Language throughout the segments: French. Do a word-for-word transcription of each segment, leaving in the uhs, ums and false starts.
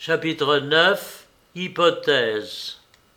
Chapitre neuf. Hypothèse.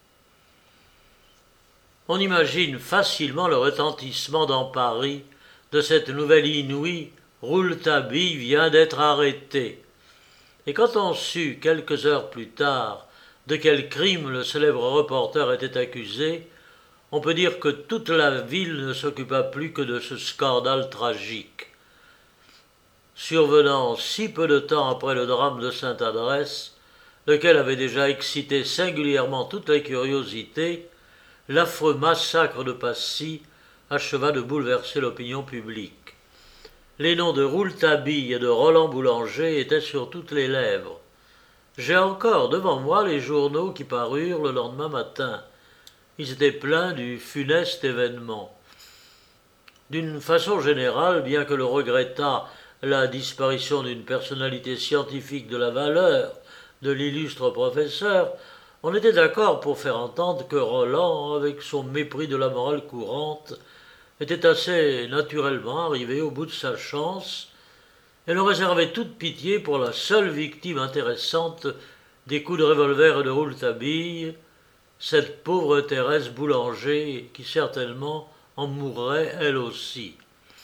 On imagine facilement le retentissement dans Paris de cette nouvelle inouïe « Rouletabille vient d'être arrêté ». Et quand on sut, quelques heures plus tard, de quel crime le célèbre reporter était accusé, on peut dire que toute la ville ne s'occupa plus que de ce scandale tragique. Survenant si peu de temps après le drame de Sainte-Adresse, lequel avait déjà excité singulièrement toutes les curiosités, l'affreux massacre de Passy acheva de bouleverser l'opinion publique. Les noms de Rouletabille et de Roland Boulanger étaient sur toutes les lèvres. J'ai encore devant moi les journaux qui parurent le lendemain matin. Ils étaient pleins du funeste événement. D'une façon générale, bien que l'on regrettât la disparition d'une personnalité scientifique de la valeur de l'illustre professeur, on était d'accord pour faire entendre que Roland, avec son mépris de la morale courante, était assez naturellement arrivé au bout de sa chance, et l'on réservait toute pitié pour la seule victime intéressante des coups de revolver de Rouletabille, cette pauvre Thérèse Boulanger, qui certainement en mourrait elle aussi.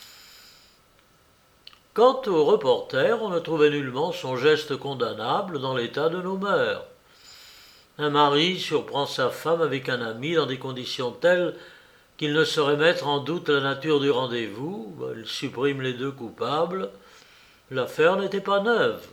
Quant au reporter, on ne trouvait nullement son geste condamnable dans l'état de nos mœurs. Un mari surprend sa femme avec un ami dans des conditions telles qu'il ne saurait mettre en doute la nature du rendez-vous, il supprime les deux coupables, l'affaire n'était pas neuve.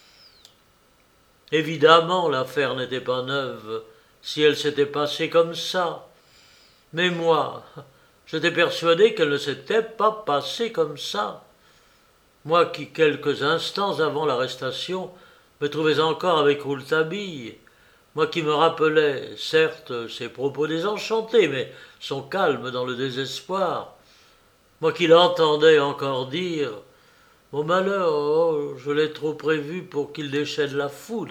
Évidemment, l'affaire n'était pas neuve si elle s'était passée comme ça. Mais moi, j'étais persuadé qu'elle ne s'était pas passée comme ça. Moi qui, quelques instants avant l'arrestation, me trouvais encore avec Rouletabille, moi qui me rappelais, certes, ses propos désenchantés, mais son calme dans le désespoir, moi qui l'entendais encore dire « Mon malheur, oh, je l'ai trop prévu pour qu'il déchaîne la foudre ».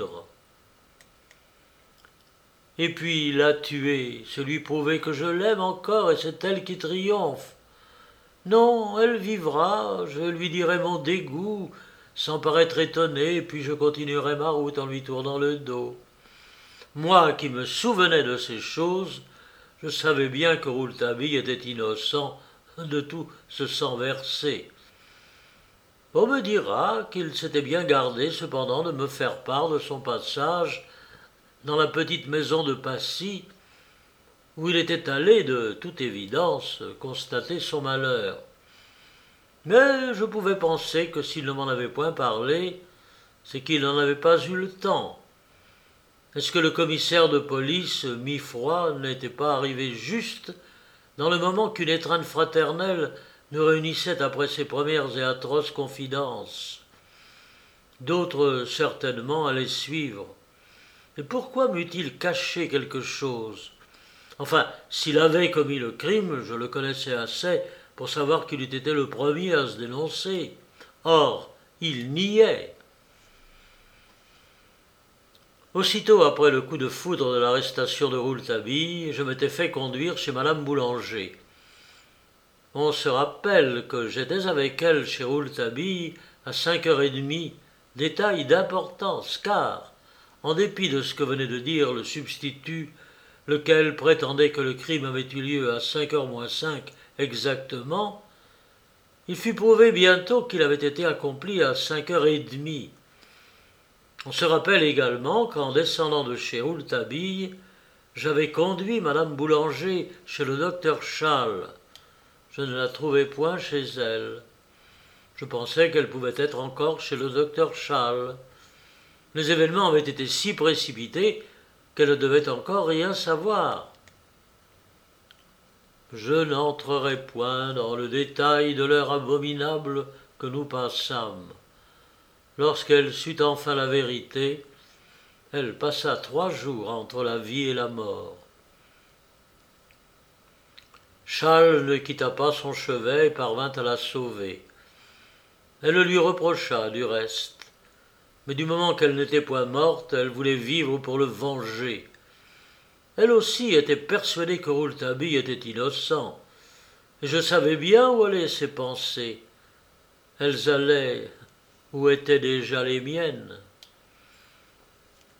Et puis la tuer, c'est lui prouver que je l'aime encore et c'est elle qui triomphe. Non, elle vivra, je lui dirai mon dégoût, sans paraître étonné, puis je continuerai ma route en lui tournant le dos. Moi qui me souvenais de ces choses, je savais bien que Rouletabille était innocent de tout ce sang versé. On me dira qu'il s'était bien gardé cependant de me faire part de son passage dans la petite maison de Passy, où il était allé, de toute évidence, constater son malheur. Mais je pouvais penser que s'il ne m'en avait point parlé, c'est qu'il n'en avait pas eu le temps. Est-ce que le commissaire de police, mi-froid, n'était pas arrivé juste dans le moment qu'une étreinte fraternelle nous réunissait après ses premières et atroces confidences? D'autres, certainement, allaient suivre. Mais pourquoi m'eût-il caché quelque chose? Enfin, s'il avait commis le crime, je le connaissais assez pour savoir qu'il eût été le premier à se dénoncer. Or, il niait. Aussitôt après le coup de foudre de l'arrestation de Rouletabille, je m'étais fait conduire chez madame Boulanger. On se rappelle que j'étais avec elle chez Rouletabille à cinq heures et demie, détail d'importance, car, en dépit de ce que venait de dire le substitut, lequel prétendait que le crime avait eu lieu à cinq heures moins cinq exactement, il fut prouvé bientôt qu'il avait été accompli à cinq heures et demie. On se rappelle également qu'en descendant de chez Rouletabille, j'avais conduit madame Boulanger chez le docteur Schall. Je ne la trouvais point chez elle. Je pensais qu'elle pouvait être encore chez le docteur Schall. Les événements avaient été si précipités qu'elle ne devait encore rien savoir. Je n'entrerai point dans le détail de l'heure abominable que nous passâmes. Lorsqu'elle sut enfin la vérité, elle passa trois jours entre la vie et la mort. Schall ne quitta pas son chevet et parvint à la sauver. Elle le lui reprocha, du reste. Mais du moment qu'elle n'était point morte, elle voulait vivre pour le venger. Elle aussi était persuadée que Rouletabille était innocent, et je savais bien où allaient ses pensées. Elles allaient où étaient déjà les miennes.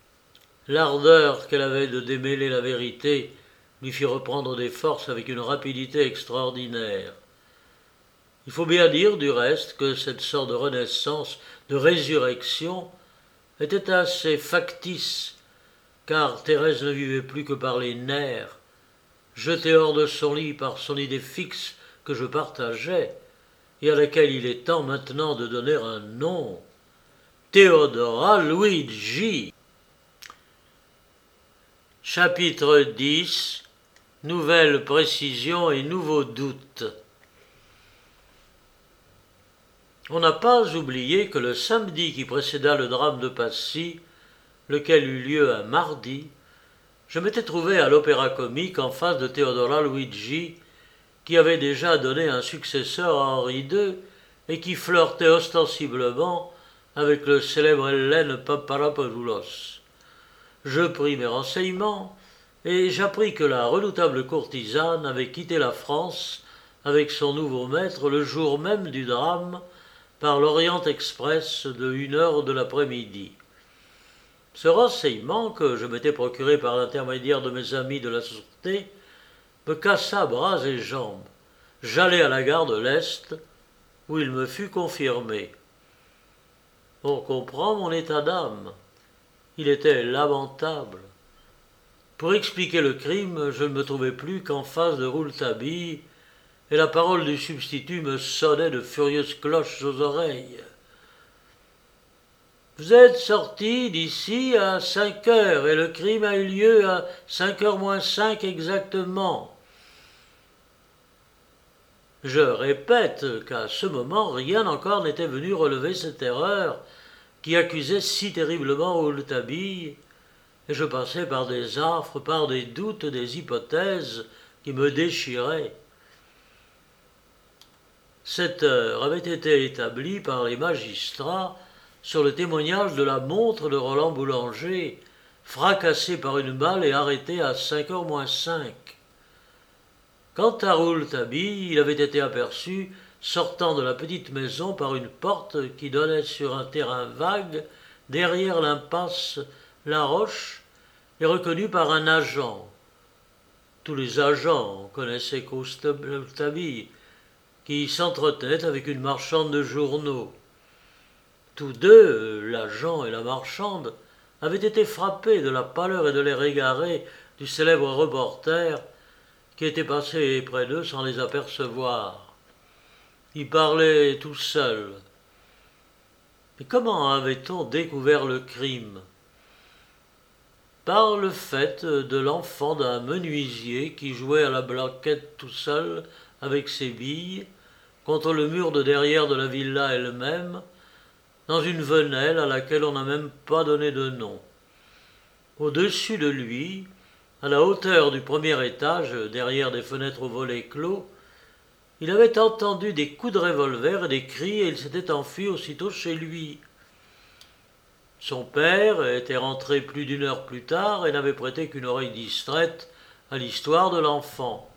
L'ardeur qu'elle avait de démêler la vérité lui fit reprendre des forces avec une rapidité extraordinaire. Il faut bien dire, du reste, que cette sorte de renaissance, de résurrection, était assez factice, car Thérèse ne vivait plus que par les nerfs, jetée hors de son lit par son idée fixe que je partageais, et à laquelle il est temps maintenant de donner un nom. Théodora Luigi. Chapitre dix. Nouvelles précisions et nouveaux doutes. On n'a pas oublié que le samedi qui précéda le drame de Passy, lequel eut lieu un mardi, je m'étais trouvé à l'Opéra Comique en face de Théodora Luigi, qui avait déjà donné un successeur à Henri deux et qui flirtait ostensiblement avec le célèbre Hélène Paparopoulos. Je pris mes renseignements et j'appris que la redoutable courtisane avait quitté la France avec son nouveau maître le jour même du drame par l'Orient Express de une heure de l'après-midi. Ce renseignement, que je m'étais procuré par l'intermédiaire de mes amis de la sûreté, me cassa bras et jambes. J'allai à la gare de l'Est, où il me fut confirmé. On comprend mon état d'âme. Il était lamentable. Pour expliquer le crime, je ne me trouvais plus qu'en face de Rouletabille, et la parole du substitut me sonnait de furieuses cloches aux oreilles. « Vous êtes sorti d'ici à cinq heures, et le crime a eu lieu à cinq heures moins cinq exactement. » Je répète qu'à ce moment, rien encore n'était venu relever cette erreur qui accusait si terriblement Rouletabille, et je passais par des affres, par des doutes, des hypothèses qui me déchiraient. Cette heure avait été établie par les magistrats sur le témoignage de la montre de Roland Boulanger, fracassée par une balle et arrêtée à cinq heures moins cinq. Quant à Rouletabille, il avait été aperçu sortant de la petite maison par une porte qui donnait sur un terrain vague derrière l'impasse La Roche et reconnu par un agent. Tous les agents connaissaient Rouletabille, qui s'entretenait avec une marchande de journaux. Tous deux, l'agent et la marchande, avaient été frappés de la pâleur et de l'air égaré du célèbre reporter qui était passé près d'eux sans les apercevoir. Il parlait tout seul. Mais comment avait-on découvert le crime ? Par le fait de l'enfant d'un menuisier qui jouait à la blanquette tout seul avec ses billes contre le mur de derrière de la villa elle-même, dans une venelle à laquelle on n'a même pas donné de nom. Au-dessus de lui, à la hauteur du premier étage, derrière des fenêtres aux volets clos, il avait entendu des coups de revolver et des cris et il s'était enfui aussitôt chez lui. Son père était rentré plus d'une heure plus tard et n'avait prêté qu'une oreille distraite à l'histoire de l'enfant.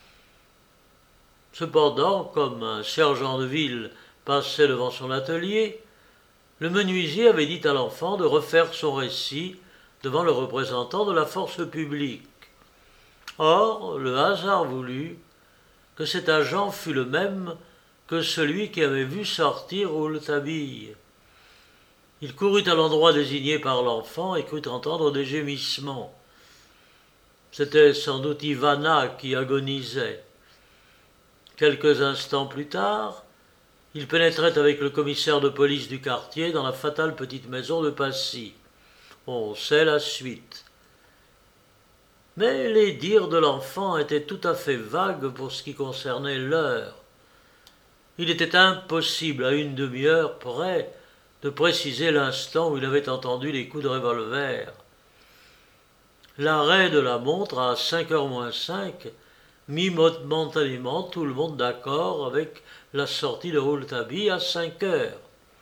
Cependant, comme un sergent de ville passait devant son atelier, le menuisier avait dit à l'enfant de refaire son récit devant le représentant de la force publique. Or, le hasard voulut que cet agent fût le même que celui qui avait vu sortir Rouletabille. Il courut à l'endroit désigné par l'enfant et crut entendre des gémissements. C'était sans doute Ivana qui agonisait. Quelques instants plus tard, il pénétrait avec le commissaire de police du quartier dans la fatale petite maison de Passy. On sait la suite. Mais les dires de l'enfant étaient tout à fait vagues pour ce qui concernait l'heure. Il était impossible à une demi-heure près de préciser l'instant où il avait entendu les coups de revolver. L'arrêt de la montre à cinq heures moins cinq mit momentanément tout le monde d'accord avec la sortie de Rouletabille à cinq heures.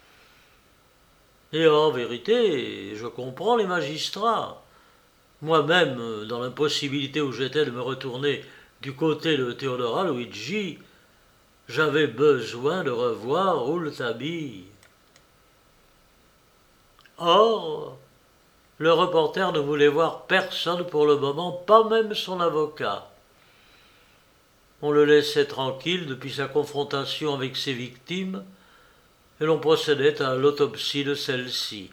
Et en vérité, je comprends les magistrats. Moi-même, dans l'impossibilité où j'étais de me retourner du côté de Théodora Luigi, j'avais besoin de revoir Rouletabille. Or, le reporter ne voulait voir personne pour le moment, pas même son avocat. On le laissait tranquille depuis sa confrontation avec ses victimes, et l'on procédait à l'autopsie de celles-ci.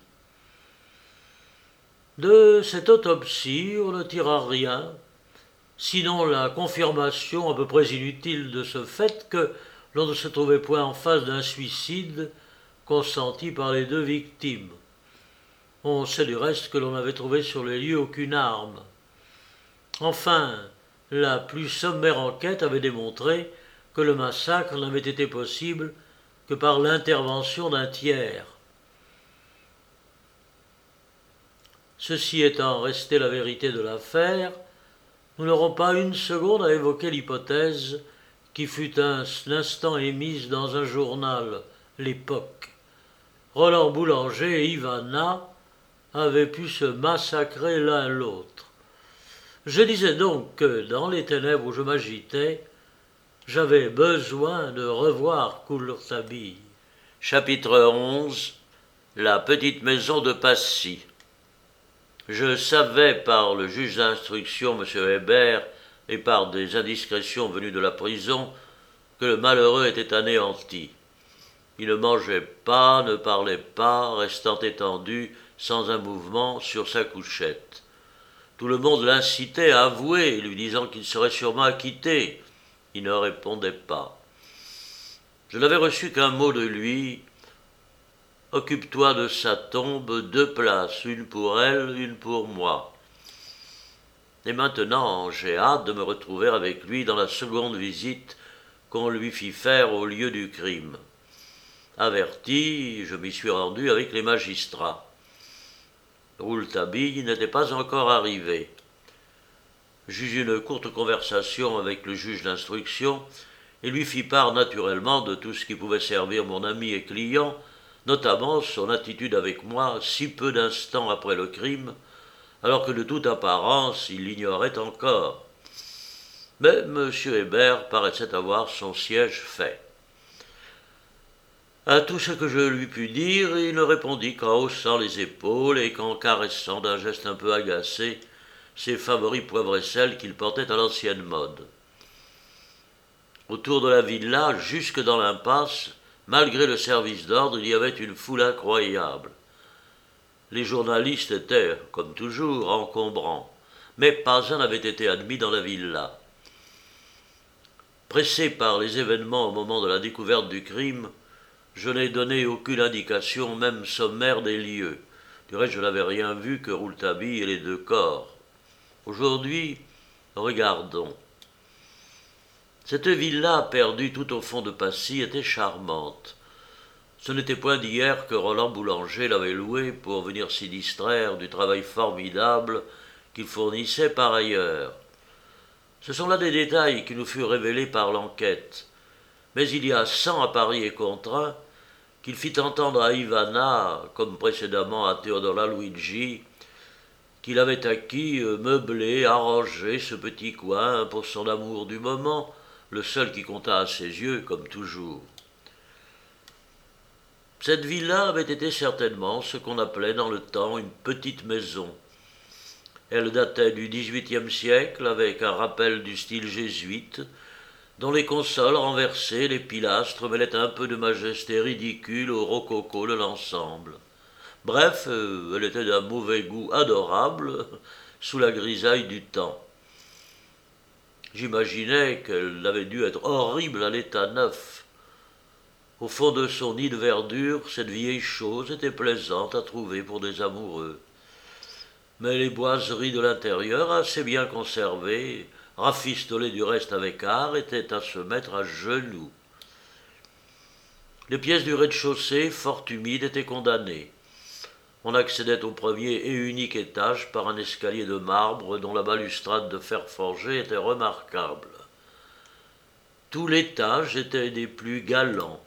De cette autopsie, on ne tira rien, sinon la confirmation à peu près inutile de ce fait que l'on ne se trouvait point en face d'un suicide consenti par les deux victimes. On sait du reste que l'on n'avait trouvé sur les lieux aucune arme. Enfin, la plus sommaire enquête avait démontré que le massacre n'avait été possible que par l'intervention d'un tiers. Ceci étant resté la vérité de l'affaire, nous n'aurons pas une seconde à évoquer l'hypothèse qui fut un instant émise dans un journal, L'Époque. Roland Boulanger et Ivana avaient pu se massacrer l'un l'autre. Je disais donc que, dans les ténèbres où je m'agitais, j'avais besoin de revoir Rouletabille. Chapitre onze. La petite maison de Passy. Je savais par le juge d'instruction, M. Hébert, et par des indiscrétions venues de la prison, que le malheureux était anéanti. Il ne mangeait pas, ne parlait pas, restant étendu, sans un mouvement, sur sa couchette. Tout le monde l'incitait à avouer, lui disant qu'il serait sûrement acquitté. Il ne répondait pas. Je n'avais reçu qu'un mot de lui. « Occupe-toi de sa tombe, deux places, une pour elle, une pour moi. » Et maintenant, j'ai hâte de me retrouver avec lui dans la seconde visite qu'on lui fit faire au lieu du crime. Averti, je m'y suis rendu avec les magistrats. Rouletabille n'était pas encore arrivé. J'eus une courte conversation avec le juge d'instruction et lui fis part naturellement de tout ce qui pouvait servir mon ami et client, notamment son attitude avec moi si peu d'instants après le crime, alors que de toute apparence il l'ignorait encore. Mais M. Hébert paraissait avoir son siège fait. À tout ce que je lui pus dire, il ne répondit qu'en haussant les épaules et qu'en caressant d'un geste un peu agacé ses favoris poivre et sel qu'il portait à l'ancienne mode. Autour de la villa, jusque dans l'impasse, malgré le service d'ordre, il y avait une foule incroyable. Les journalistes étaient, comme toujours, encombrants, mais pas un n'avait été admis dans la villa. Pressé par les événements au moment de la découverte du crime, je n'ai donné aucune indication, même sommaire, des lieux. Du reste, je n'avais rien vu que Rouletabille et les deux corps. Aujourd'hui, regardons. Cette villa, perdue tout au fond de Passy, était charmante. Ce n'était point d'hier que Roland Boulanger l'avait louée pour venir s'y distraire du travail formidable qu'il fournissait par ailleurs. Ce sont là des détails qui nous furent révélés par l'enquête. Mais il y a cent à Paris et contre un qu'il fit entendre à Ivana, comme précédemment à Theodora Luigi, qu'il avait acquis, meublé, arrangé ce petit coin pour son amour du moment, le seul qui comptât à ses yeux, comme toujours. Cette villa avait été certainement ce qu'on appelait dans le temps une petite maison. Elle datait du dix-huitième siècle, avec un rappel du style jésuite, dont les consoles renversées, les pilastres mêlaient un peu de majesté ridicule au rococo de l'ensemble. Bref, euh, elle était d'un mauvais goût adorable, sous la grisaille du temps. J'imaginais qu'elle avait dû être horrible à l'état neuf. Au fond de son nid de verdure, cette vieille chose était plaisante à trouver pour des amoureux. Mais les boiseries de l'intérieur, assez bien conservées, rafistolées du reste avec art, étaient à se mettre à genoux. Les pièces du rez-de-chaussée, fort humides, étaient condamnées. On accédait au premier et unique étage par un escalier de marbre dont la balustrade de fer forgé était remarquable. Tout l'étage était des plus galants.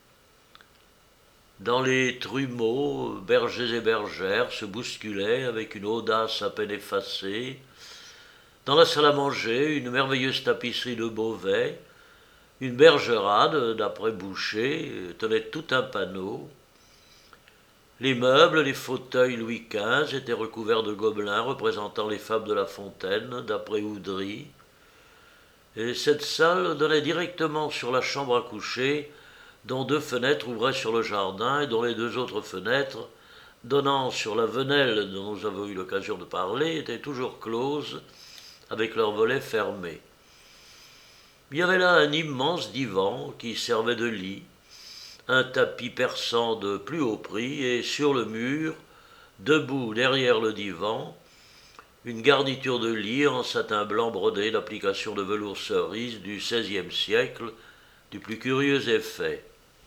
Dans les trumeaux, bergers et bergères se bousculaient avec une audace à peine effacée. Dans la salle à manger, une merveilleuse tapisserie de Beauvais, une bergerade, d'après Boucher, tenait tout un panneau. Les meubles, les fauteuils Louis quinze étaient recouverts de gobelins représentant les fables de La Fontaine, d'après Oudry. Et cette salle donnait directement sur la chambre à coucher, dont deux fenêtres ouvraient sur le jardin et dont les deux autres fenêtres, donnant sur la venelle dont nous avons eu l'occasion de parler, étaient toujours closes, avec leurs volets fermés. Il y avait là un immense divan qui servait de lit, un tapis persan de plus haut prix, et sur le mur, debout derrière le divan, une garniture de lit en satin blanc brodé d'applications de velours cerise du seizième siècle, du plus curieux effet.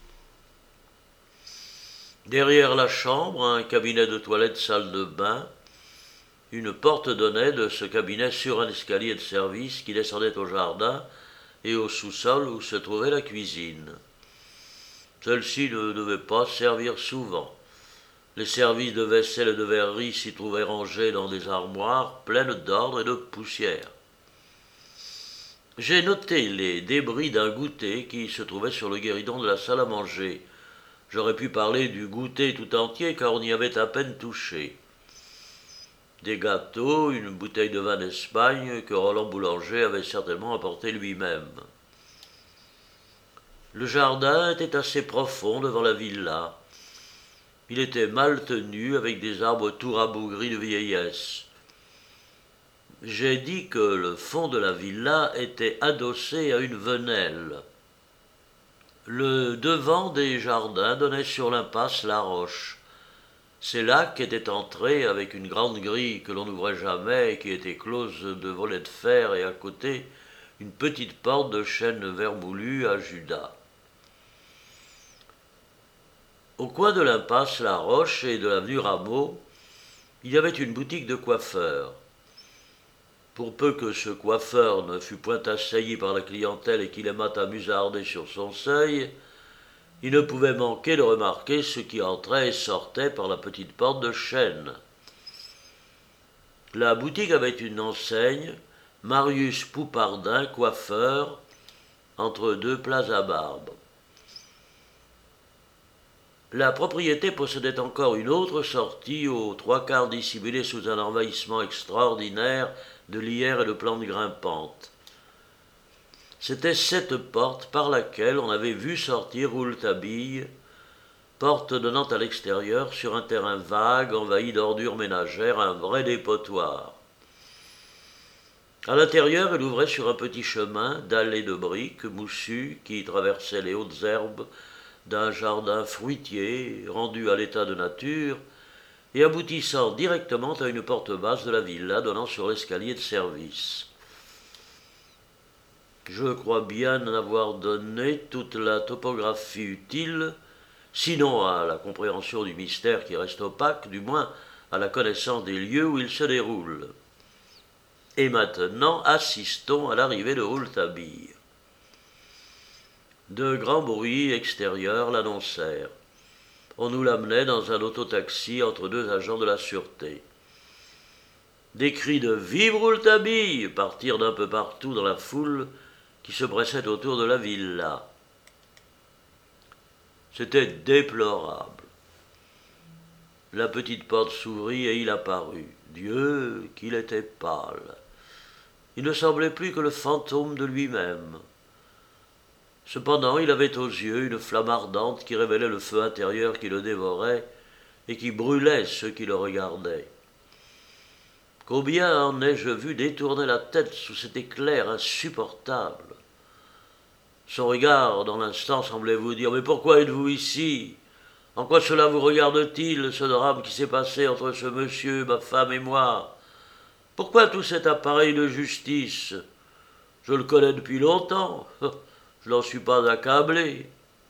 Derrière la chambre, un cabinet de toilette salle de bain. Une porte donnait de ce cabinet sur un escalier de service qui descendait au jardin et au sous-sol où se trouvait la cuisine. Celle-ci ne devait pas servir souvent. Les services de vaisselle et de verrerie s'y trouvaient rangés dans des armoires pleines d'ordre et de poussière. J'ai noté les débris d'un goûter qui se trouvait sur le guéridon de la salle à manger. J'aurais pu parler du goûter tout entier car on y avait à peine touché. Des gâteaux, une bouteille de vin d'Espagne que Roland Boulanger avait certainement apporté lui-même. Le jardin était assez profond devant la villa. Il était mal tenu avec des arbres tout rabougris de vieillesse. J'ai dit que le fond de la villa était adossé à une venelle. Le devant des jardins donnait sur l'impasse La Roche. C'est là qu'était entré, avec une grande grille que l'on n'ouvrait jamais et qui était close de volets de fer, et à côté une petite porte de chêne vermoulu à Judas. Au coin de l'impasse La Roche et de l'avenue Rameau, il y avait une boutique de coiffeur. Pour peu que ce coiffeur ne fût point assailli par la clientèle et qu'il aimât à musarder sur son seuil, il ne pouvait manquer de remarquer ce qui entrait et sortait par la petite porte de chêne. La boutique avait une enseigne, Marius Poupardin, coiffeur, entre deux plats à barbe. La propriété possédait encore une autre sortie, aux trois quarts dissimulée sous un envahissement extraordinaire de lierre et de plantes grimpantes. C'était cette porte par laquelle on avait vu sortir Rouletabille, porte donnant à l'extérieur sur un terrain vague envahi d'ordures ménagères, un vrai dépotoir. À l'intérieur, elle ouvrait sur un petit chemin dallé de briques moussues qui traversait les hautes herbes d'un jardin fruitier rendu à l'état de nature et aboutissant directement à une porte basse de la villa donnant sur l'escalier de service. Je crois bien en avoir donné toute la topographie utile, sinon à la compréhension du mystère qui reste opaque, du moins à la connaissance des lieux où il se déroule. Et maintenant, assistons à l'arrivée de Rouletabille. De grands bruits extérieurs l'annoncèrent. On nous l'amenait dans un autotaxi entre deux agents de la sûreté. Des cris de « Vive Rouletabille !» partirent d'un peu partout dans la foule qui se pressait autour de la villa. C'était déplorable. La petite porte s'ouvrit et il apparut. Dieu, qu'il était pâle. Il ne semblait plus que le fantôme de lui-même. Cependant, il avait aux yeux une flamme ardente qui révélait le feu intérieur qui le dévorait et qui brûlait ceux qui le regardaient. Combien en ai-je vu détourner la tête sous cet éclair insupportable. Son regard, dans l'instant, semblait vous dire « Mais pourquoi êtes-vous ici ? En quoi cela vous regarde-t-il, ce drame qui s'est passé entre ce monsieur, ma femme et moi ? Pourquoi tout cet appareil de justice ? Je le connais depuis longtemps. Je n'en suis pas accablé. »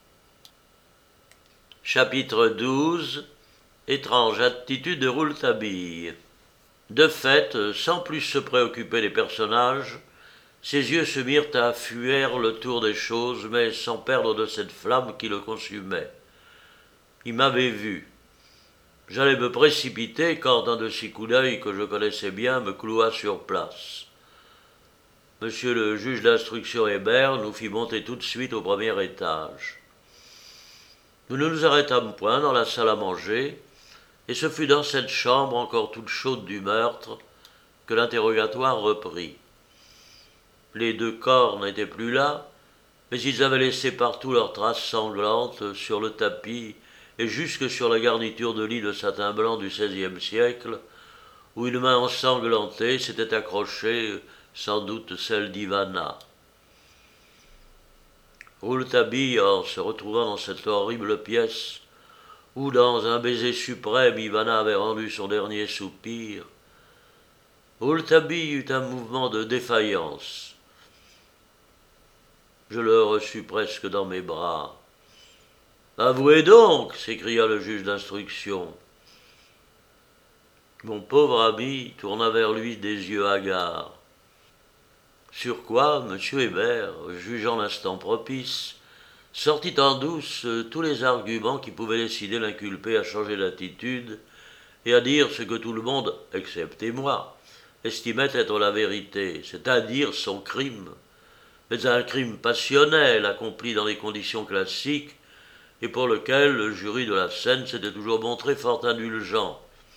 Chapitre douze. Étrange attitude de Rouletabille. De fait, sans plus se préoccuper des personnages, ses yeux se mirent à fuir le tour des choses, mais sans perdre de cette flamme qui le consumait. Il m'avait vu. J'allais me précipiter quand un de ces coups d'œil que je connaissais bien me cloua sur place. Monsieur le juge d'instruction Hébert nous fit monter tout de suite au premier étage. Nous ne nous arrêtâmes point dans la salle à manger, et ce fut dans cette chambre encore toute chaude du meurtre que l'interrogatoire reprit. Les deux corps n'étaient plus là, mais ils avaient laissé partout leurs traces sanglantes sur le tapis et jusque sur la garniture de lit de satin blanc du seizième siècle, où une main ensanglantée s'était accrochée, sans doute celle d'Ivana. Rouletabille, en se retrouvant dans cette horrible pièce, où dans un baiser suprême Ivana avait rendu son dernier soupir, Rouletabille eut un mouvement de défaillance. Je le reçus presque dans mes bras. « Avouez donc !» s'écria le juge d'instruction. Mon pauvre ami tourna vers lui des yeux hagards. Sur quoi M. Hébert, jugeant l'instant propice, sortit en douce tous les arguments qui pouvaient décider l'inculpé à changer d'attitude et à dire ce que tout le monde, excepté moi, estimait être la vérité, c'est-à-dire son crime, mais un crime passionnel accompli dans les conditions classiques et pour lequel le jury de la scène s'était toujours montré fort indulgent.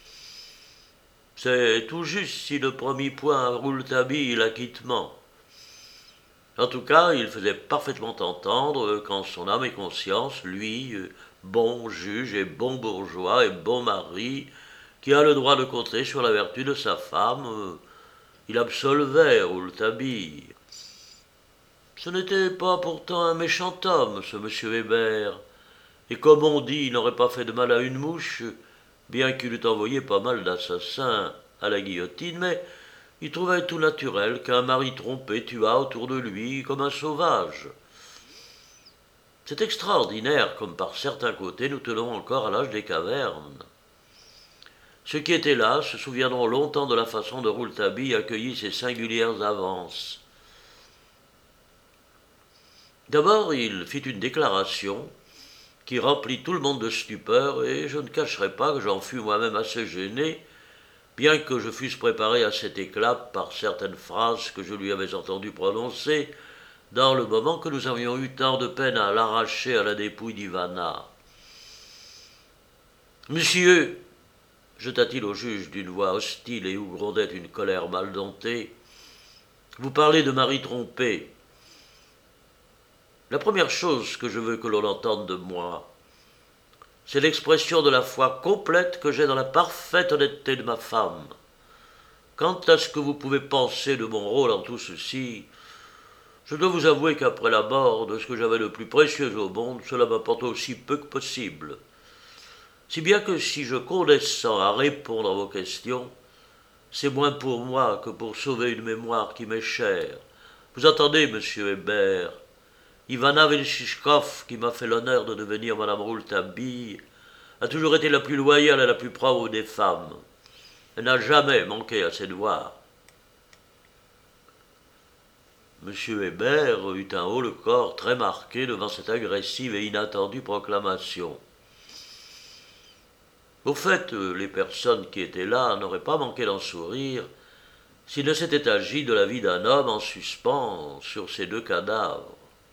C'est tout juste si le premier point à Rouletabille l'acquittement. En tout cas, il faisait parfaitement entendre qu'en son âme et conscience, lui, bon juge et bon bourgeois et bon mari, qui a le droit de compter sur la vertu de sa femme, il absolvait Rouletabille. Ce n'était pas pourtant un méchant homme, ce M. Hébert, et comme on dit, il n'aurait pas fait de mal à une mouche, bien qu'il eût envoyé pas mal d'assassins à la guillotine, mais il trouvait tout naturel qu'un mari trompé tuât autour de lui comme un sauvage. C'est extraordinaire comme par certains côtés nous tenons encore à l'âge des cavernes. Ceux qui étaient là se souviendront longtemps de la façon dont Rouletabille accueillit ces singulières avances. D'abord, il fit une déclaration qui remplit tout le monde de stupeur, et je ne cacherai pas que j'en fus moi-même assez gêné, bien que je fusse préparé à cet éclat par certaines phrases que je lui avais entendu prononcer dans le moment que nous avions eu tant de peine à l'arracher à la dépouille d'Ivana. « Monsieur, jeta-t-il au juge d'une voix hostile et où grondait une colère mal domptée, vous parlez de mari trompé. La première chose que je veux que l'on entende de moi, c'est l'expression de la foi complète que j'ai dans la parfaite honnêteté de ma femme. Quant à ce que vous pouvez penser de mon rôle en tout ceci, je dois vous avouer qu'après la mort de ce que j'avais de plus précieux au monde, cela m'apporte aussi peu que possible. Si bien que si je condescends à répondre à vos questions, c'est moins pour moi que pour sauver une mémoire qui m'est chère. Vous entendez, monsieur Hébert, Ivana Velchichkov, qui m'a fait l'honneur de devenir madame Rouletabille, a toujours été la plus loyale et la plus probe des femmes. Elle n'a jamais manqué à ses devoirs. Monsieur Hébert eut un haut-le-corps très marqué devant cette agressive et inattendue proclamation. Au fait, les personnes qui étaient là n'auraient pas manqué d'en sourire s'il ne s'était agi de la vie d'un homme en suspens sur ces deux cadavres.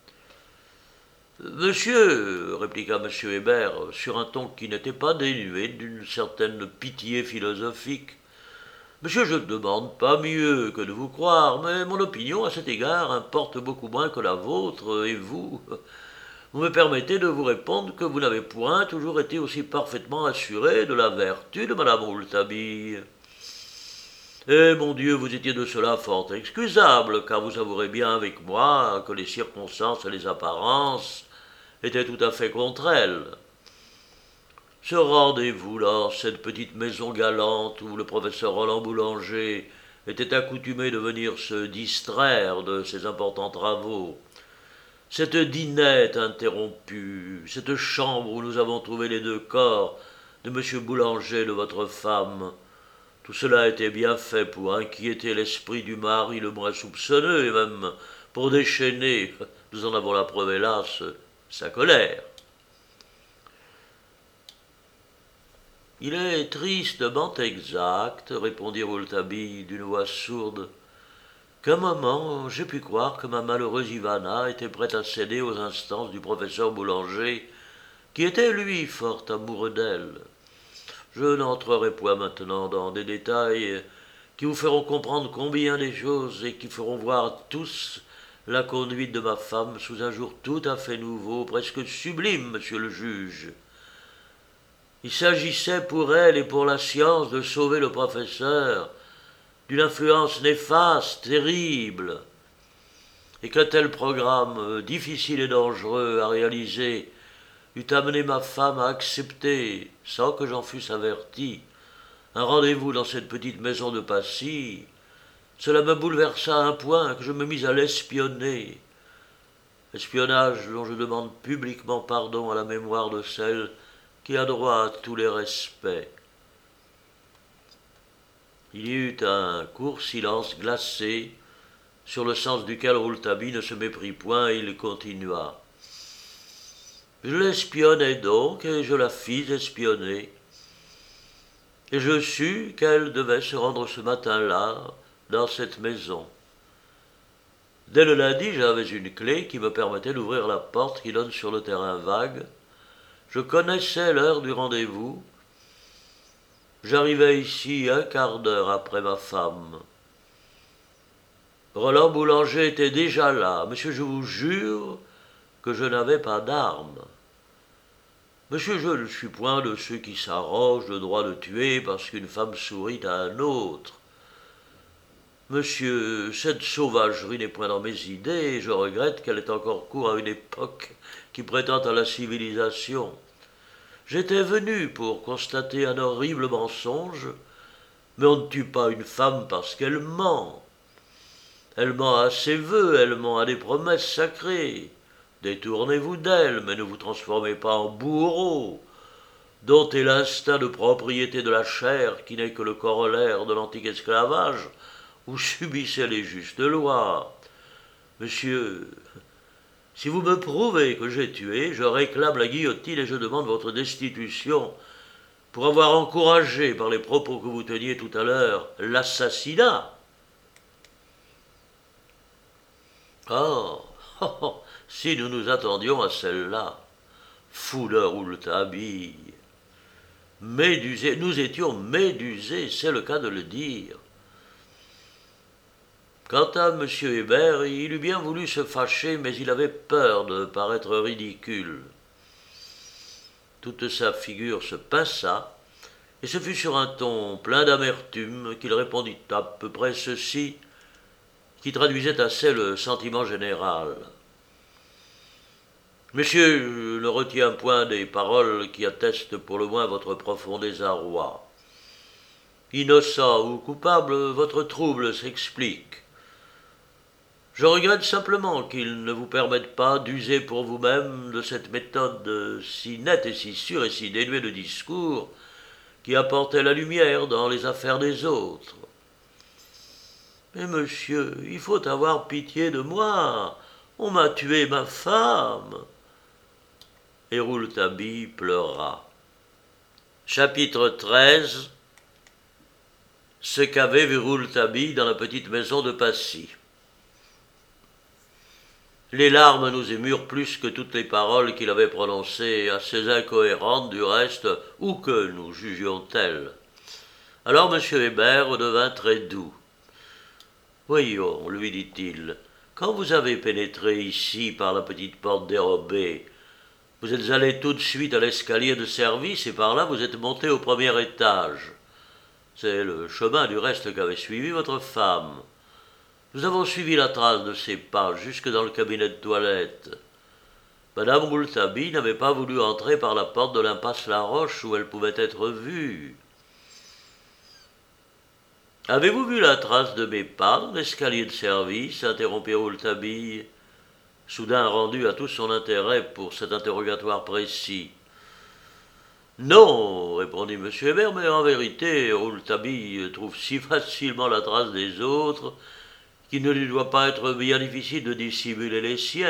« Monsieur, répliqua M. Hébert, sur un ton qui n'était pas dénué d'une certaine pitié philosophique, monsieur, je ne demande pas mieux que de vous croire, mais mon opinion à cet égard importe beaucoup moins que la vôtre, et vous, vous me permettez de vous répondre que vous n'avez point toujours été aussi parfaitement assuré de la vertu de madame Rouletabille. Eh, mon Dieu, vous étiez de cela fort excusable, car vous avouerez bien avec moi que les circonstances et les apparences était tout à fait contre elle. Ce rendez-vous là, cette petite maison galante où le professeur Roland Boulanger était accoutumé de venir se distraire de ses importants travaux, cette dînette interrompue, cette chambre où nous avons trouvé les deux corps de M. Boulanger et de votre femme, tout cela était bien fait pour inquiéter l'esprit du mari le moins soupçonneux et même pour déchaîner, nous en avons la preuve hélas, sa colère. « Il est tristement exact, répondit Rouletabille d'une voix sourde, qu'un moment j'ai pu croire que ma malheureuse Ivana était prête à céder aux instances du professeur Boulanger, qui était, lui, fort amoureux d'elle. Je n'entrerai point maintenant dans des détails qui vous feront comprendre combien des choses et qui feront voir tous la conduite de ma femme sous un jour tout à fait nouveau, presque sublime, monsieur le juge. Il s'agissait pour elle et pour la science de sauver le professeur d'une influence néfaste, terrible, et qu'un tel programme, difficile et dangereux à réaliser, eût amené ma femme à accepter, sans que j'en fusse averti, un rendez-vous dans cette petite maison de Passy, cela me bouleversa à un point que je me mis à l'espionner. Espionnage dont je demande publiquement pardon à la mémoire de celle qui a droit à tous les respects. Il y eut un court silence glacé, sur le sens duquel Rouletabille ne se méprit point, et il continua. Je l'espionnai donc, et je la fis espionner. Et je sus qu'elle devait se rendre ce matin-là dans cette maison. Dès le lundi, j'avais une clé qui me permettait d'ouvrir la porte qui donne sur le terrain vague. Je connaissais l'heure du rendez-vous. J'arrivai ici un quart d'heure après ma femme. Roland Boulanger était déjà là. Monsieur, je vous jure que je n'avais pas d'armes. Monsieur, je ne suis point de ceux qui s'arrogent le droit de tuer parce qu'une femme sourit à un autre. Monsieur, cette sauvagerie n'est point dans mes idées, et je regrette qu'elle ait encore cours à une époque qui prétend à la civilisation. J'étais venu pour constater un horrible mensonge, mais on ne tue pas une femme parce qu'elle ment. Elle ment à ses vœux, elle ment à des promesses sacrées. Détournez-vous d'elle, mais ne vous transformez pas en bourreau. Dont est l'instinct de propriété de la chair, qui n'est que le corollaire de l'antique esclavage, où subissaient les justes lois. Monsieur, si vous me prouvez que j'ai tué, je réclame la guillotine et je demande votre destitution pour avoir encouragé, par les propos que vous teniez tout à l'heure, l'assassinat. Oh, oh, oh, si nous nous attendions à celle-là, fou de Rouletabille, médusés, nous étions médusés, c'est le cas de le dire. Quant à M. Hébert, il eût bien voulu se fâcher, mais il avait peur de paraître ridicule. Toute sa figure se pinça, et ce fut sur un ton plein d'amertume qu'il répondit à peu près ceci, qui traduisait assez le sentiment général. Monsieur ne retient point des paroles qui attestent pour le moins votre profond désarroi. Innocent ou coupable, votre trouble s'explique. Je regrette simplement qu'il ne vous permette pas d'user pour vous-même de cette méthode si nette et si sûre et si dénuée de discours qui apportait la lumière dans les affaires des autres. Mais monsieur, il faut avoir pitié de moi. On m'a tué ma femme. Et Rouletabille pleura. Chapitre treize. Ce qu'avait vu Rouletabille dans la petite maison de Passy. Les larmes nous émurent plus que toutes les paroles qu'il avait prononcées, assez incohérentes du reste, ou que nous jugions telles. Alors M. Hébert redevint très doux. « Voyons, lui dit-il, quand vous avez pénétré ici par la petite porte dérobée, vous êtes allé tout de suite à l'escalier de service et par là vous êtes monté au premier étage. C'est le chemin du reste qu'avait suivi votre femme. Nous avons suivi la trace de ses pas jusque dans le cabinet de toilette. Madame Rouletabille n'avait pas voulu entrer par la porte de l'impasse Laroche où elle pouvait être vue. « Avez-vous vu la trace de mes pas dans l'escalier de service » interrompit Rouletabille, soudain rendu à tout son intérêt pour cet interrogatoire précis. « Non, répondit M. Hébert, mais en vérité, Rouletabille trouve si facilement la trace des autres qu'il ne lui doit pas être bien difficile de dissimuler les siennes. »«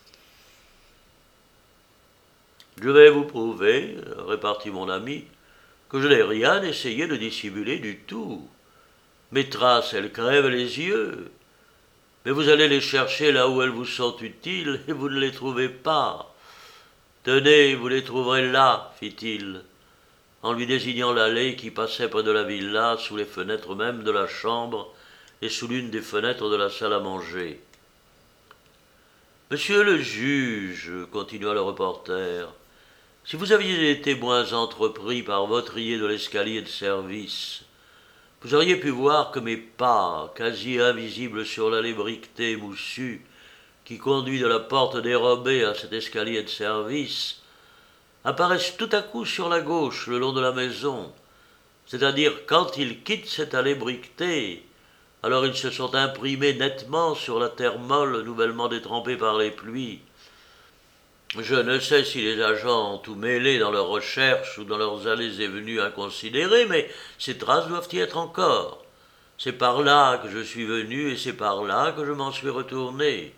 Je vais vous prouver, répartit mon ami, que je n'ai rien essayé de dissimuler du tout. Mes traces, elles crèvent les yeux, mais vous allez les chercher là où elles vous sont utiles et vous ne les trouvez pas. Tenez, vous les trouverez là, fit-il. en lui désignant l'allée qui passait près de la villa, sous les fenêtres même de la chambre et sous l'une des fenêtres de la salle à manger. « Monsieur le juge, continua le reporter, si vous aviez été moins entrepris par votre-ier de l'escalier de service, vous auriez pu voir que mes pas, quasi invisibles sur l'allée briquetée et moussue, qui conduit de la porte dérobée à cet escalier de service, apparaissent tout à coup sur la gauche, le long de la maison, c'est-à-dire quand ils quittent cette allée briquetée, alors ils se sont imprimés nettement sur la terre molle nouvellement détrempée par les pluies. Je ne sais si les agents ont tout mêlé dans leurs recherches ou dans leurs allées et venues inconsidérées, mais ces traces doivent y être encore. C'est par là que je suis venu et c'est par là que je m'en suis retourné.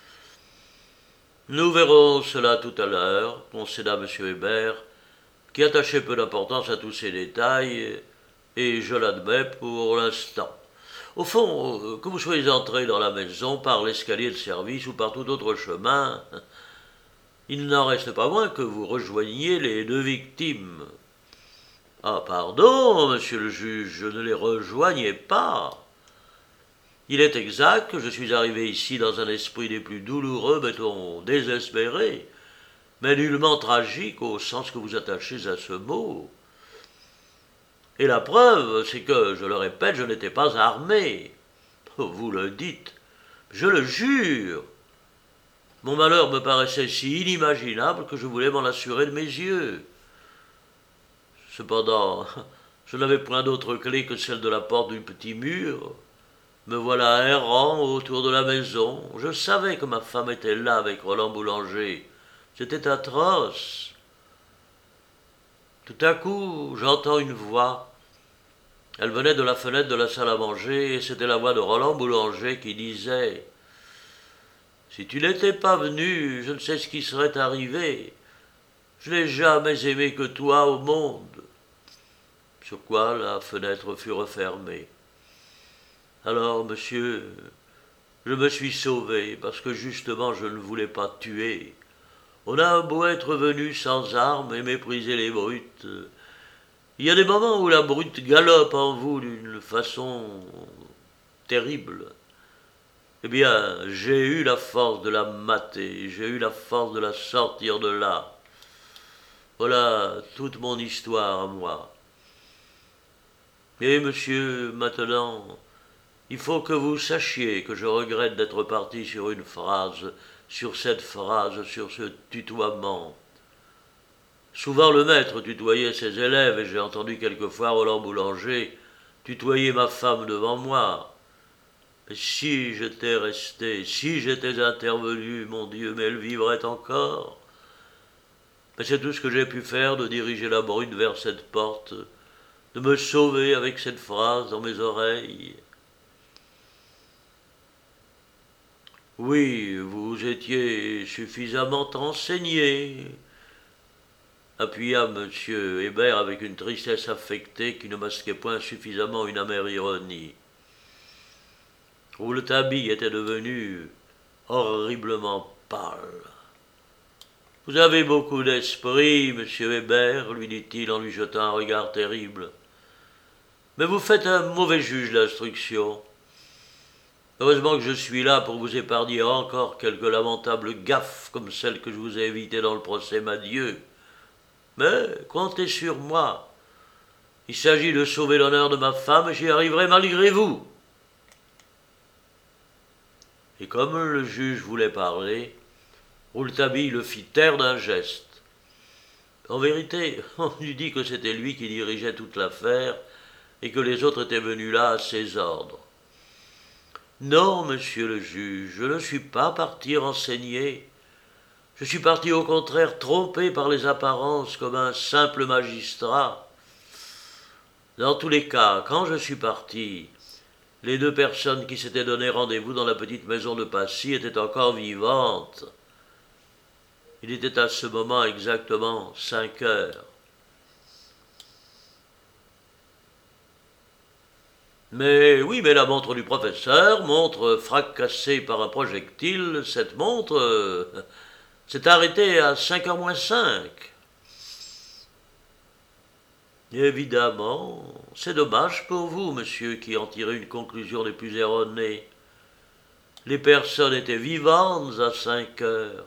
Nous verrons cela tout à l'heure, concéda M. Hébert, qui attachait peu d'importance à tous ces détails, et je l'admets pour l'instant. Au fond, que vous soyez entré dans la maison par l'escalier de service ou par tout autre chemin, il n'en reste pas moins que vous rejoigniez les deux victimes. Ah, pardon, monsieur le juge, je ne les rejoignais pas. Il est exact que je suis arrivé ici dans un esprit des plus douloureux, mettons, désespéré, mais nullement tragique au sens que vous attachez à ce mot. Et la preuve, c'est que, je le répète, je n'étais pas armé. Vous le dites, je le jure. Mon malheur me paraissait si inimaginable que je voulais m'en assurer de mes yeux. Cependant, je n'avais point d'autre clé que celle de la porte du petit mur. Me voilà errant autour de la maison. Je savais que ma femme était là avec Roland Boulanger. C'était atroce. Tout à coup, j'entends une voix. Elle venait de la fenêtre de la salle à manger, et c'était la voix de Roland Boulanger qui disait « Si tu n'étais pas venu, je ne sais ce qui serait arrivé. Je n'ai jamais aimé que toi au monde. » Sur quoi la fenêtre fut refermée. Alors, monsieur, je me suis sauvé, parce que justement je ne voulais pas tuer. On a beau être venu sans armes et mépriser les brutes. Il y a des moments où la brute galope en vous d'une façon terrible. Eh bien, j'ai eu la force de la mater, j'ai eu la force de la sortir de là. Voilà toute mon histoire à moi. Et monsieur, maintenant, il faut que vous sachiez que je regrette d'être parti sur une phrase, sur cette phrase, sur ce tutoiement. Souvent le maître tutoyait ses élèves, et j'ai entendu quelquefois Roland Boulanger tutoyer ma femme devant moi. Mais si j'étais resté, si j'étais intervenu, mon Dieu, mais elle vivrait encore. Mais c'est tout ce que j'ai pu faire, de diriger la brute vers cette porte, de me sauver avec cette phrase dans mes oreilles. Oui, vous étiez suffisamment enseigné, appuya M. Hébert avec une tristesse affectée qui ne masquait point suffisamment une amère ironie. Rouletabille était devenu horriblement pâle. « Vous avez beaucoup d'esprit, monsieur Hébert, lui dit-il en lui jetant un regard terrible. Mais vous faites un mauvais juge d'instruction. Heureusement que je suis là pour vous épargner encore quelques lamentables gaffes comme celles que je vous ai évitées dans le procès Madieu. Mais comptez sur moi. Il s'agit de sauver l'honneur de ma femme et j'y arriverai malgré vous. » Et comme le juge voulait parler, Rouletabille le fit taire d'un geste. En vérité, on eût dit que c'était lui qui dirigeait toute l'affaire et que les autres étaient venus là à ses ordres. « Non, monsieur le juge, je ne suis pas parti renseigner. Je suis parti au contraire trompé par les apparences comme un simple magistrat. Dans tous les cas, quand je suis parti, les deux personnes qui s'étaient donné rendez-vous dans la petite maison de Passy étaient encore vivantes. Il était à ce moment exactement cinq heures. Mais oui, mais la montre du professeur, montre fracassée par un projectile, cette montre euh, s'est arrêtée à cinq heures moins cinq. Évidemment, c'est dommage pour vous, monsieur, qui en tirez une conclusion des plus erronées. Les personnes étaient vivantes à cinq heures.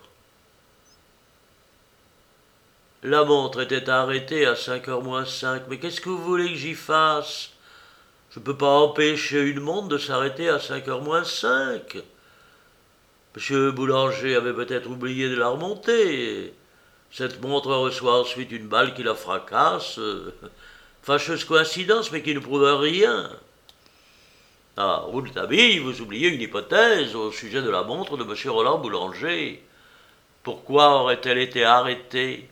La montre était arrêtée à cinq heures moins cinq. Mais qu'est-ce que vous voulez que j'y fasse? Je ne peux pas empêcher une montre de s'arrêter à cinq heures moins cinq. Monsieur Boulanger avait peut-être oublié de la remonter. Cette montre reçoit ensuite une balle qui la fracasse. Fâcheuse coïncidence, mais qui ne prouve rien. Ah, Rouletabille, vous oubliez une hypothèse au sujet de la montre de monsieur Roland Boulanger. Pourquoi aurait-elle été arrêtée?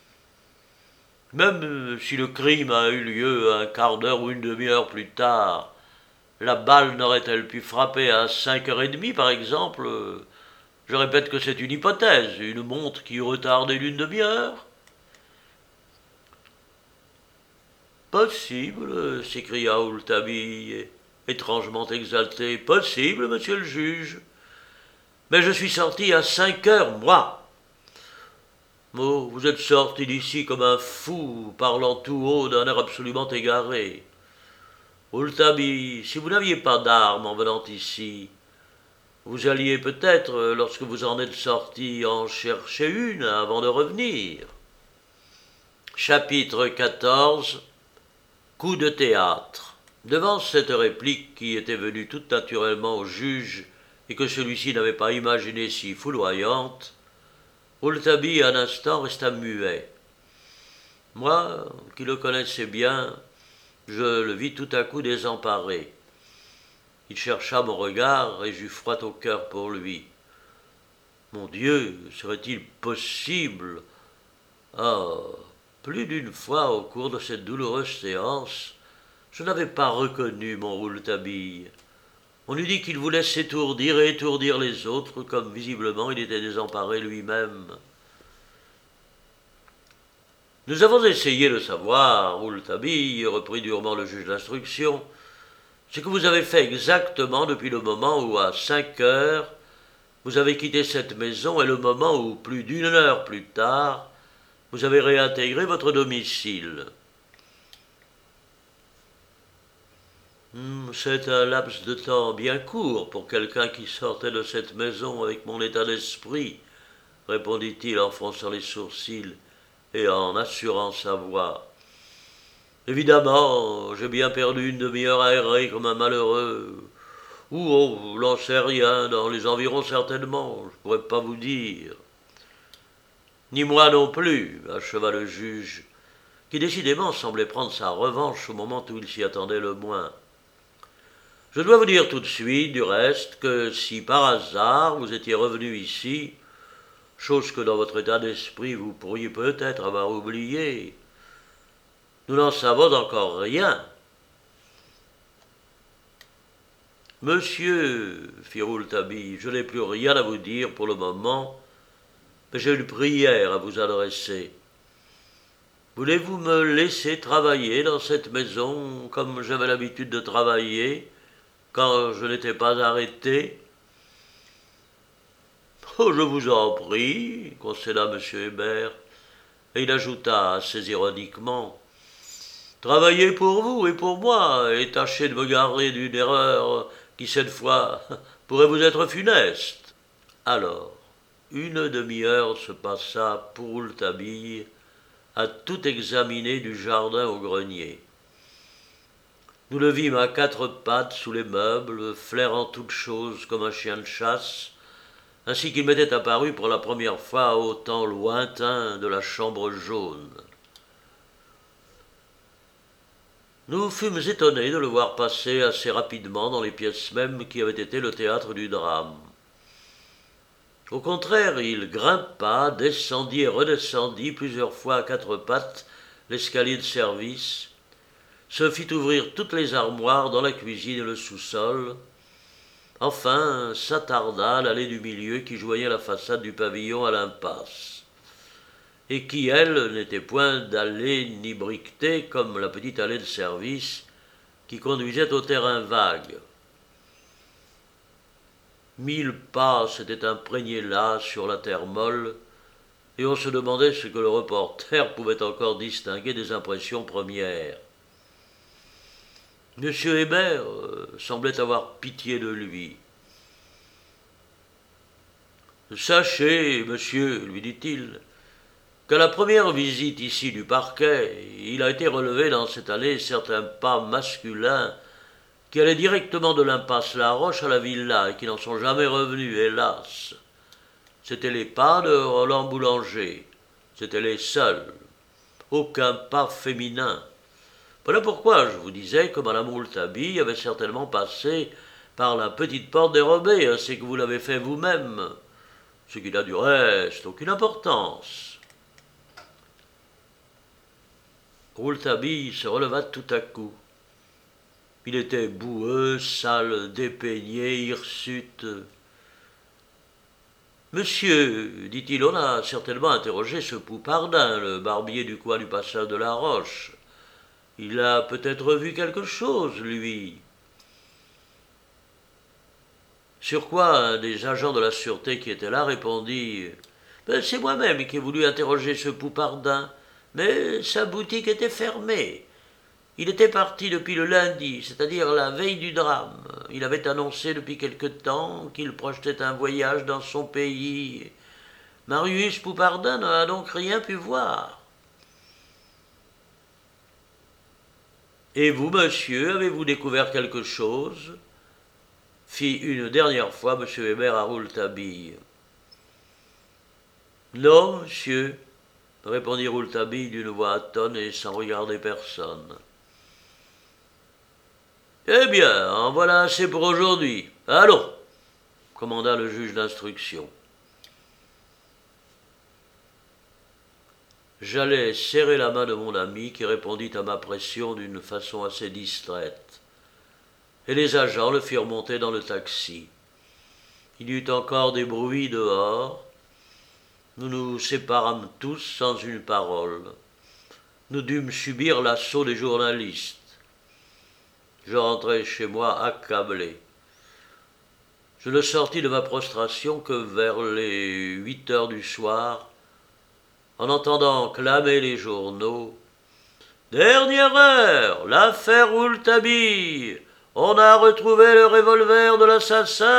Même si le crime a eu lieu un quart d'heure ou une demi-heure plus tard, la balle n'aurait-elle pu frapper à cinq heures trente, par exemple? Je répète que c'est une hypothèse, une montre qui eût retardé d'une demi-heure. Possible, s'écria Rouletabille, étrangement exalté. Possible, monsieur le juge. Mais je suis sorti à cinq heures, moi. Oh, vous êtes sorti d'ici comme un fou, parlant tout haut d'un air absolument égaré. Rouletabille, si vous n'aviez pas d'armes en venant ici, vous alliez peut-être, lorsque vous en êtes sorti, en chercher une avant de revenir. Chapitre quatorze. Coup de théâtre. Devant cette réplique qui était venue tout naturellement au juge et que celui-ci n'avait pas imaginée si foudroyante, Rouletabille un instant resta muet. Moi, qui le connaissais bien, je le vis tout à coup désemparé. Il chercha mon regard et j'eus froid au cœur pour lui. Mon Dieu, serait-il possible? Ah, plus d'une fois au cours de cette douloureuse séance, je n'avais pas reconnu mon Rouletabille. On eût dit qu'il voulait s'étourdir et étourdir les autres, comme visiblement il était désemparé lui-même. Nous avons essayé de savoir, Rouletabille, reprit durement le juge d'instruction, ce que vous avez fait exactement depuis le moment où, à cinq heures, vous avez quitté cette maison et le moment où, plus d'une heure plus tard, vous avez réintégré votre domicile. C'est un laps de temps bien court pour quelqu'un qui sortait de cette maison avec mon état d'esprit, répondit-il en fronçant les sourcils et en assurant sa voix. Évidemment, j'ai bien perdu une demi-heure à errer comme un malheureux. Ou, oh, l'en sais rien, dans les environs certainement, je ne pourrais pas vous dire. Ni moi non plus, acheva le juge, qui décidément semblait prendre sa revanche au moment où il s'y attendait le moins. Je dois vous dire tout de suite, du reste, que si par hasard vous étiez revenu ici, chose que dans votre état d'esprit vous pourriez peut-être avoir oublié, nous n'en savons encore rien. Monsieur, fit Rouletabille, je n'ai plus rien à vous dire pour le moment, mais j'ai une prière à vous adresser. Voulez-vous me laisser travailler dans cette maison comme j'avais l'habitude de travailler quand je n'étais pas arrêté? Oh, je vous en prie, concéda M. Hébert, et il ajouta assez ironiquement, travaillez pour vous et pour moi, et tâchez de me garder d'une erreur qui, cette fois, pourrait vous être funeste. Alors, une demi-heure se passa pour Rouletabille à tout examiner du jardin au grenier. Nous le vîmes à quatre pattes sous les meubles, flairant toutes choses comme un chien de chasse, ainsi qu'il m'était apparu pour la première fois au temps lointain de la chambre jaune. Nous fûmes étonnés de le voir passer assez rapidement dans les pièces mêmes qui avaient été le théâtre du drame. Au contraire, il grimpa, descendit et redescendit plusieurs fois à quatre pattes l'escalier de service, se fit ouvrir toutes les armoires dans la cuisine et le sous-sol, enfin s'attarda à l'allée du milieu qui joignait la façade du pavillon à l'impasse, et qui, elle, n'était point d'allée ni briquetée comme la petite allée de service qui conduisait au terrain vague. Mille pas s'étaient imprégnés là, sur la terre molle, et on se demandait ce que le reporter pouvait encore distinguer des impressions premières. Monsieur Hébert euh, semblait avoir pitié de lui. « Sachez, monsieur, lui dit-il, qu'à la première visite ici du parquet, il a été relevé dans cette allée certains pas masculins qui allaient directement de l'impasse La Roche à la villa et qui n'en sont jamais revenus, hélas. C'étaient les pas de Roland Boulanger, c'étaient les seuls, aucun pas féminin. Voilà pourquoi je vous disais que Madame Rouletabille avait certainement passé par la petite porte dérobée, ainsi que vous l'avez fait vous-même, ce qui n'a du reste aucune importance. » Rouletabille se releva tout à coup. Il était boueux, sale, dépeigné, hirsute. « Monsieur, dit-il, on a certainement interrogé ce Poupardin, le barbier du coin du passage de la Roche. Il a peut-être vu quelque chose, lui. » Sur quoi un des agents de la sûreté qui était là répondit ben, « C'est moi-même qui ai voulu interroger ce Poupardin, mais sa boutique était fermée. Il était parti depuis le lundi, c'est-à-dire la veille du drame. Il avait annoncé depuis quelque temps qu'il projetait un voyage dans son pays. Marius Poupardin n'a donc rien pu voir. » « Et vous, monsieur, avez-vous découvert quelque chose ?» fit une dernière fois M. Hébert à Rouletabille. « Non, monsieur, » répondit Rouletabille d'une voix atone et sans regarder personne. « Eh bien, en voilà assez pour aujourd'hui. Allons !» commanda le juge d'instruction. J'allais serrer la main de mon ami qui répondit à ma pression d'une façon assez distraite. Et les agents le firent monter dans le taxi. Il y eut encore des bruits dehors. Nous nous séparâmes tous sans une parole. Nous dûmes subir l'assaut des journalistes. Je rentrai chez moi accablé. Je ne sortis de ma prostration que vers les huit heures du soir, en entendant clamer les journaux. « Dernière heure, l'affaire Rouletabille. On a retrouvé le revolver de l'assassin. »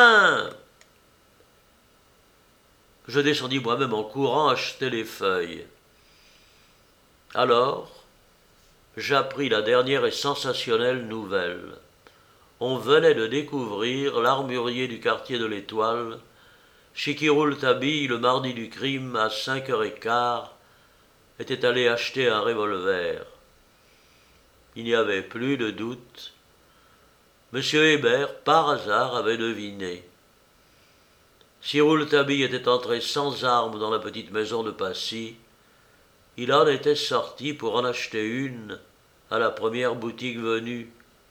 Je descendis moi-même en courant acheter les feuilles. Alors, j'appris la dernière et sensationnelle nouvelle. On venait de découvrir l'armurier du quartier de l'Étoile, chez qui Rouletabille, le mardi du crime, à cinq heures quinze, était allé acheter un revolver. Il n'y avait plus de doute. Monsieur Hébert, par hasard, avait deviné. Si Rouletabille était entré sans armes dans la petite maison de Passy, il en était sorti pour en acheter une à la première boutique venue.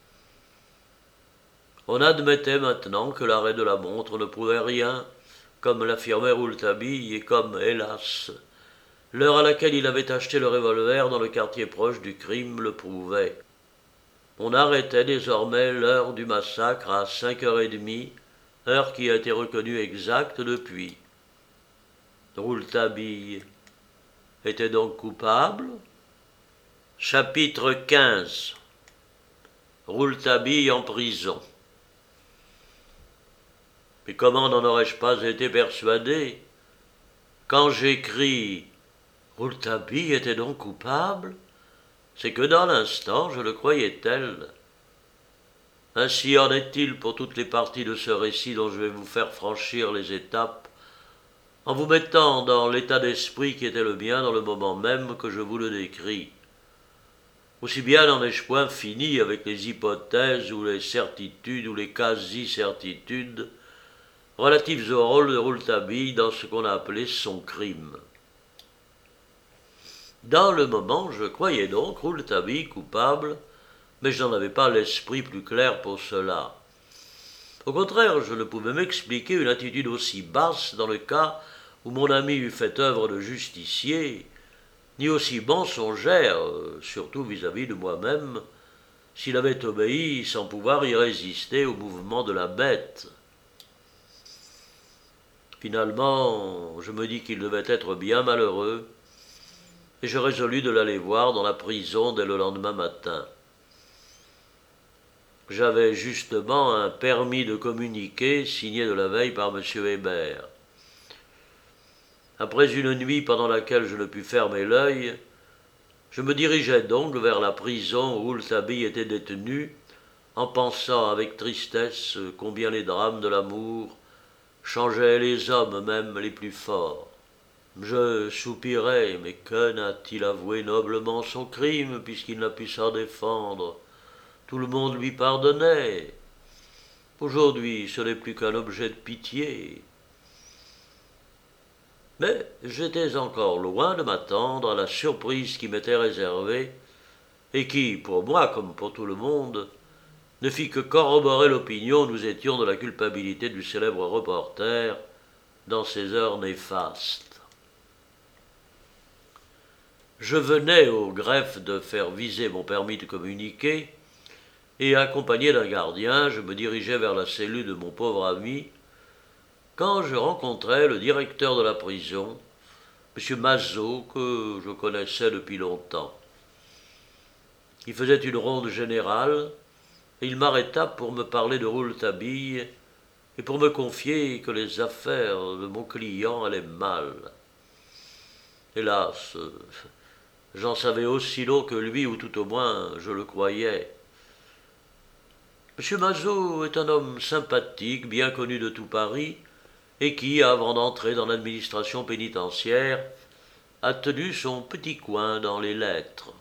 On admettait maintenant que l'arrêt de la montre ne prouvait rien, comme l'affirmait Rouletabille et comme, hélas, l'heure à laquelle il avait acheté le revolver dans le quartier proche du crime le prouvait. On arrêtait désormais l'heure du massacre à cinq heures trente, heure qui a été reconnue exacte depuis. Rouletabille était donc coupable ? Chapitre quinze. Rouletabille en prison. Mais comment n'en aurais-je pas été persuadé ? Quand j'écris « Rouletabille était donc coupable ?» c'est que dans l'instant je le croyais tel. Ainsi en est-il pour toutes les parties de ce récit dont je vais vous faire franchir les étapes, en vous mettant dans l'état d'esprit qui était le mien dans le moment même que je vous le décris. Aussi bien n'en ai-je point fini avec les hypothèses ou les certitudes ou les quasi-certitudes relatives au rôle de Rouletabille dans ce qu'on a appelé son crime. Dans le moment, je croyais donc Rouletabille coupable, mais je n'en avais pas l'esprit plus clair pour cela. Au contraire, je ne pouvais m'expliquer une attitude aussi basse dans le cas où mon ami eût fait œuvre de justicier, ni aussi mensongère, surtout vis-à-vis de moi-même, s'il avait obéi sans pouvoir y résister au mouvement de la bête. Finalement, je me dis qu'il devait être bien malheureux, et je résolus de l'aller voir dans la prison dès le lendemain matin. J'avais justement un permis de communiquer signé de la veille par M. Hébert. Après une nuit pendant laquelle je ne pus fermer l'œil, je me dirigeais donc vers la prison où Rouletabille était détenu, en pensant avec tristesse combien les drames de l'amour changeaient les hommes même les plus forts. Je soupirais, mais que n'a-t-il avoué noblement son crime, puisqu'il n'a pu s'en défendre? Tout le monde lui pardonnait. Aujourd'hui, ce n'est plus qu'un objet de pitié. Mais j'étais encore loin de m'attendre à la surprise qui m'était réservée, et qui, pour moi comme pour tout le monde, ne fit que corroborer l'opinion où nous étions de la culpabilité du célèbre reporter dans ces heures néfastes. Je venais au greffe de faire viser mon permis de communiquer, et accompagné d'un gardien, je me dirigeais vers la cellule de mon pauvre ami, quand je rencontrai le directeur de la prison, M. Mazot, que je connaissais depuis longtemps. Il faisait une ronde générale, et il m'arrêta pour me parler de Rouletabille et pour me confier que les affaires de mon client allaient mal. Hélas, j'en savais aussi long que lui, ou tout au moins je le croyais. M. Mazot est un homme sympathique, bien connu de tout Paris, et qui, avant d'entrer dans l'administration pénitentiaire, a tenu son petit coin dans les lettres.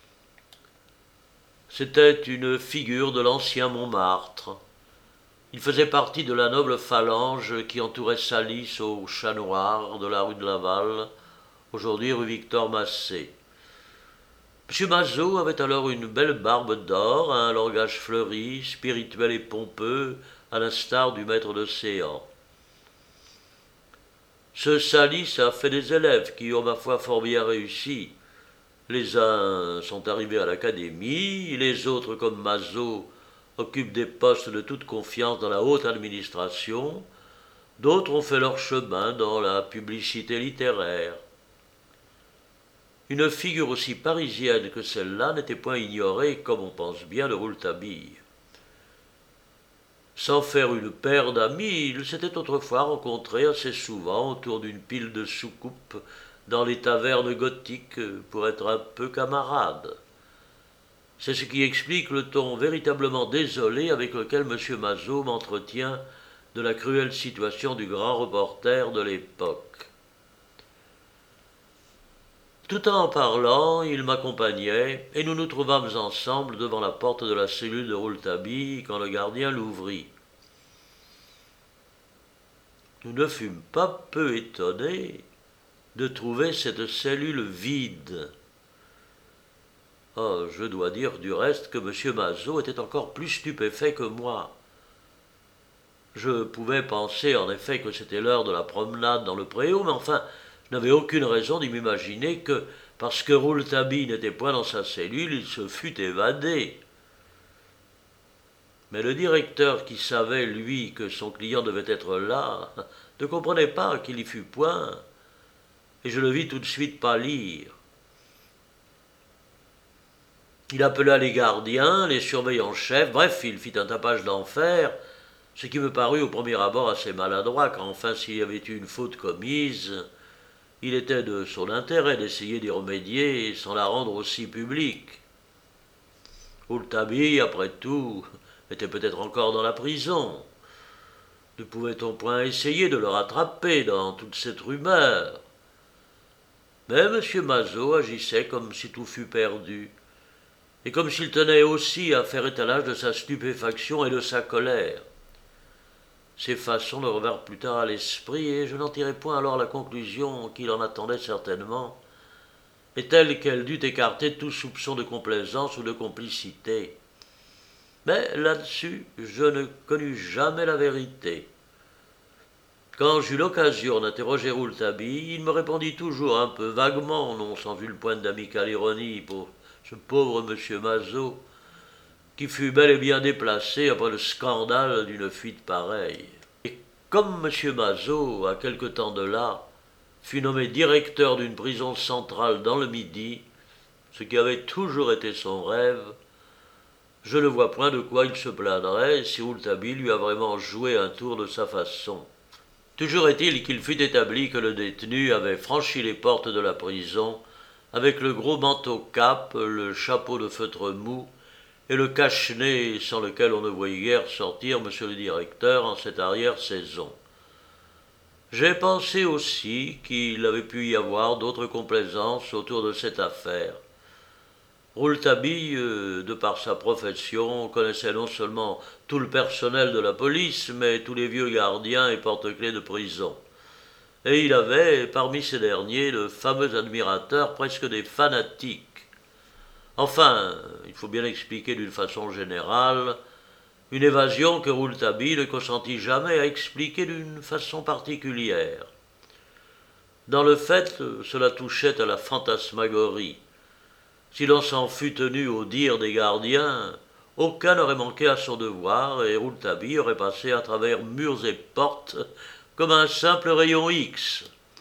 C'était une figure de l'ancien Montmartre. Il faisait partie de la noble phalange qui entourait Salis au Chat Noir de la rue de Laval, aujourd'hui rue Victor-Massé. M. Mazot avait alors une belle barbe d'or, un langage fleuri, spirituel et pompeux, à l'instar du maître d'océan. Ce Salis a fait des élèves qui ont, ma foi, fort bien réussi. Les uns sont arrivés à l'académie, les autres, comme Mazot, occupent des postes de toute confiance dans la haute administration, d'autres ont fait leur chemin dans la publicité littéraire. Une figure aussi parisienne que celle-là n'était point ignorée, comme on pense bien, de Rouletabille. Sans faire une paire d'amis, ils s'étaient autrefois rencontrés assez souvent autour d'une pile de soucoupes dans les tavernes gothiques pour être un peu camarades. C'est ce qui explique le ton véritablement désolé avec lequel M. Mazot m'entretient de la cruelle situation du grand reporter de l'époque. Tout en parlant, il m'accompagnait, et nous nous trouvâmes ensemble devant la porte de la cellule de Rouletabille quand le gardien l'ouvrit. Nous ne fûmes pas peu étonnés de trouver cette cellule vide. Oh, je dois dire du reste que M. Mazot était encore plus stupéfait que moi. Je pouvais penser en effet que c'était l'heure de la promenade dans le préau, mais enfin, je n'avais aucune raison d'y m'imaginer que, parce que Rouletabille n'était point dans sa cellule, il se fût évadé. Mais le directeur, qui savait, lui, que son client devait être là, ne comprenait pas qu'il y fût point, et je le vis tout de suite pâlir. Il appela les gardiens, les surveillants-chefs, bref, il fit un tapage d'enfer, ce qui me parut au premier abord assez maladroit, car enfin, s'il y avait eu une faute commise, il était de son intérêt d'essayer d'y remédier sans la rendre aussi publique. Rouletabille, après tout, était peut-être encore dans la prison. Ne pouvait-on point essayer de le rattraper dans toute cette rumeur? Mais M. Mazot agissait comme si tout fût perdu, et comme s'il tenait aussi à faire étalage de sa stupéfaction et de sa colère. Ces façons le revinrent plus tard à l'esprit, et je n'en tirai point alors la conclusion qu'il en attendait certainement, et telle qu'elle dut écarter tout soupçon de complaisance ou de complicité. Mais là-dessus, je ne connus jamais la vérité. Quand j'eus l'occasion d'interroger Rouletabille, il me répondit toujours un peu vaguement, non sans vu le point d'amicale ironie pour ce pauvre M. Mazot, qui fut bel et bien déplacé après le scandale d'une fuite pareille. Et comme M. Mazot, à quelque temps de là, fut nommé directeur d'une prison centrale dans le Midi, ce qui avait toujours été son rêve, je ne vois point de quoi il se plaindrait si Rouletabille lui a vraiment joué un tour de sa façon. Toujours est-il qu'il fut établi que le détenu avait franchi les portes de la prison avec le gros manteau cape, le chapeau de feutre mou et le cache-nez sans lequel on ne voyait guère sortir monsieur le directeur en cette arrière-saison. J'ai pensé aussi qu'il avait pu y avoir d'autres complaisances autour de cette affaire. Rouletabille, de par sa profession, connaissait non seulement tout le personnel de la police, mais tous les vieux gardiens et porte-clés de prison. Et il avait, parmi ces derniers, le fameux admirateur presque des fanatiques. Enfin, il faut bien expliquer d'une façon générale, une évasion que Rouletabille ne consentit jamais à expliquer d'une façon particulière. Dans le fait, cela touchait à la fantasmagorie. Si l'on s'en fût tenu au dire des gardiens, aucun n'aurait manqué à son devoir et Rouletabille aurait passé à travers murs et portes comme un simple rayon X.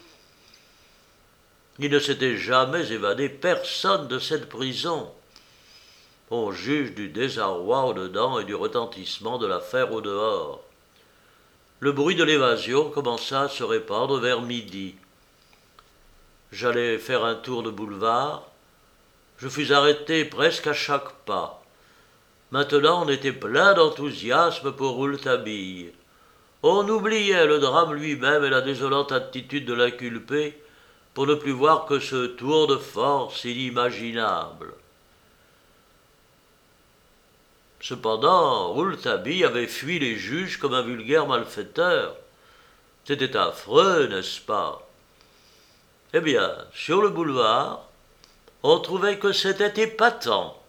Il ne s'était jamais évadé personne de cette prison. On juge du désarroi au-dedans et du retentissement de l'affaire au-dehors. Le bruit de l'évasion commença à se répandre vers midi. J'allais faire un tour de boulevard. Je fus arrêté presque à chaque pas. Maintenant, on était plein d'enthousiasme pour Rouletabille. On oubliait le drame lui-même et la désolante attitude de l'inculpé pour ne plus voir que ce tour de force inimaginable. Cependant, Rouletabille avait fui les juges comme un vulgaire malfaiteur. C'était affreux, n'est-ce pas? Eh bien, sur le boulevard, on trouvait que c'était épatant.